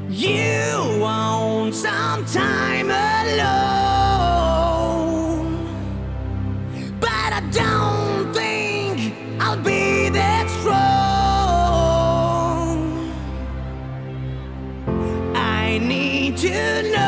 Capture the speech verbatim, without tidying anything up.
You want some time alone, but I don't think I'll be that strong. I need to know